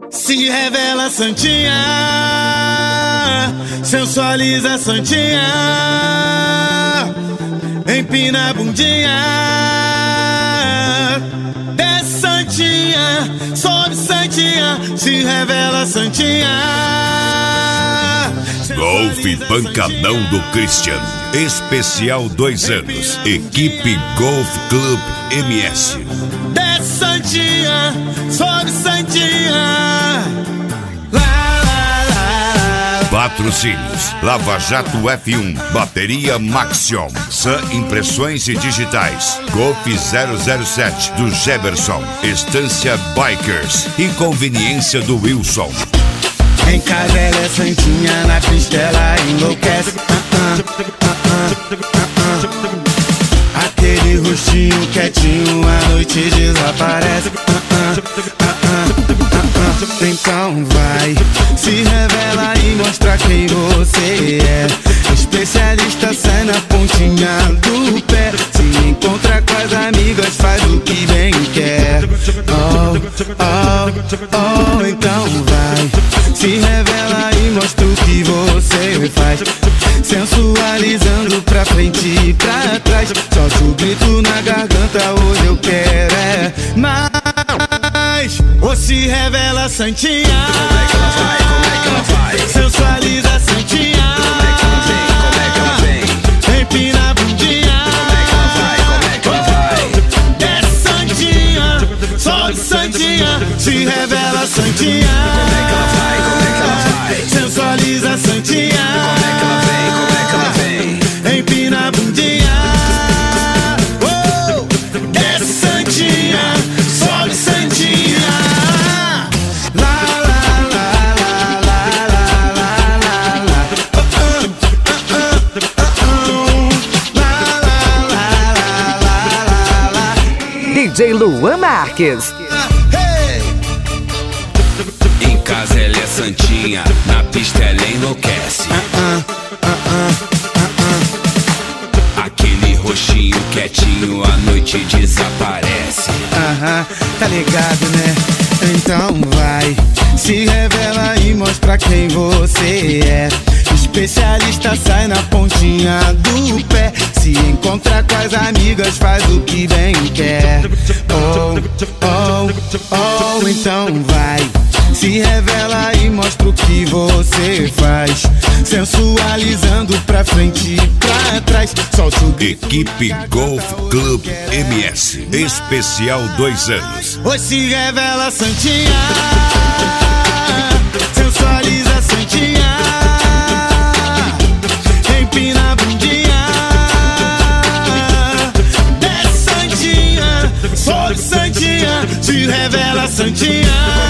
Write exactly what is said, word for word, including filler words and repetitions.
Se revela santinha, sensualiza santinha, empina a bundinha, desce santinha, sobe santinha, se revela santinha. Golfe Pancadão do Christian, especial dois anos, equipe Golf Club M S. Desce santinha, sobe santinha. Patrocínios: Lava Jato F um, Bateria Maxion, Sun Impressões e Digitais, Golf zero zero sete do Jefferson, Estância Bikers e Conveniência do Wilson. Em casa ela é santinha, na pista ela enlouquece. uh-uh, uh-uh, uh-uh. Aquele rostinho quietinho, a noite desaparece. uh-uh, uh-uh, uh-uh. Então vai, se revela e mostra quem você é. Especialista sai na pontinha do pé, se encontra com as amigas, faz o que bem quer. Oh, oh, oh, então vai, se revela e mostra o que você faz, sensualizando pra frente e pra trás. Solta o grito na garganta, hoje eu quero é mais. Ou se revela santinha, como é que ela vai, como é que ela vai, sensualiza santinha, como é que ela vem, como é que ela vem, empina a bundinha, como é que ela vai, como é que ela vai, desce santinha, sobe santinha, se revela santinha, como é que ela vai, como é que ela vai, sensualiza santinha, como é que ela vem, como é que ela vem, empina a bundinha, oh, desce santinha, sobe santinha. D J Luan Marques. Em casa ela é santinha, na pista ela enlouquece. uh-uh, uh-uh, uh-uh. Aquele roxinho quietinho, a noite desaparece. Aham, uh-huh, tá ligado, né? Então vai, se revela e mostra quem você é. Especialista sai na pontinha do pé, se encontra com as amigas, faz o que bem quer. Oh, oh, oh, então vai, se revela e mostra o que você faz, sensualizando pra frente e pra trás. Solta o grito. Equipe Golf Club M S, especial dois anos. Hoje se revela santinha, sensualiza santinha, empina a bundinha, desce santinha, sobe santinha, se revela santinha.